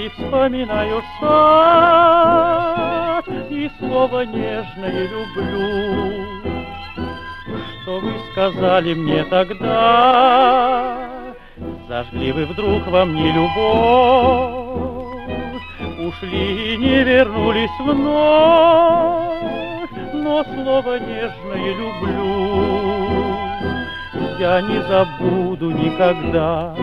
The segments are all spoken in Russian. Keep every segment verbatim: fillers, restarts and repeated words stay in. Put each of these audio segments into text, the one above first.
И вспоминаю сад, и слово нежное люблю, что вы сказали мне тогда. Зажгли вы вдруг во мне любовь, ушли и не вернулись вновь, но слово нежное люблю я не забуду никогда.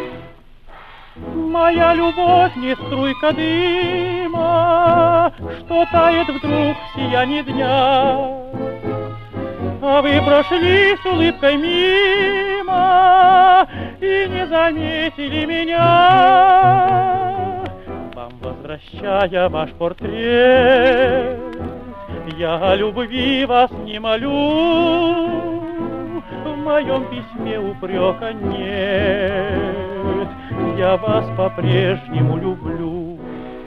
Моя любовь не струйка дыма, что тает вдруг в сиянии дня. А вы прошли с улыбкой мимо и не заметили меня. Вам возвращая ваш портрет, я о любви вас не молю. В моем письме упрека нет, я вас по-прежнему люблю.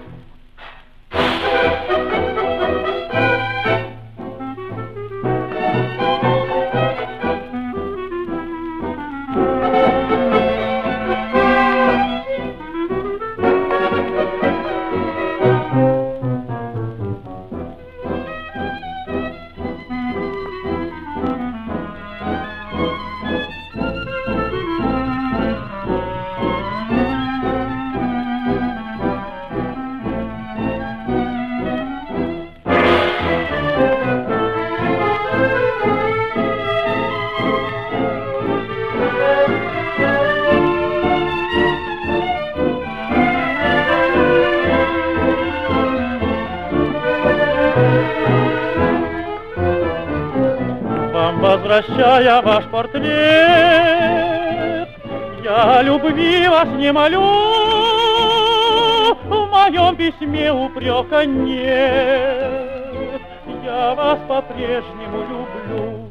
Возвращая ваш портрет, я любви вас не молю. В моем письме упрека нет, я вас по-прежнему люблю.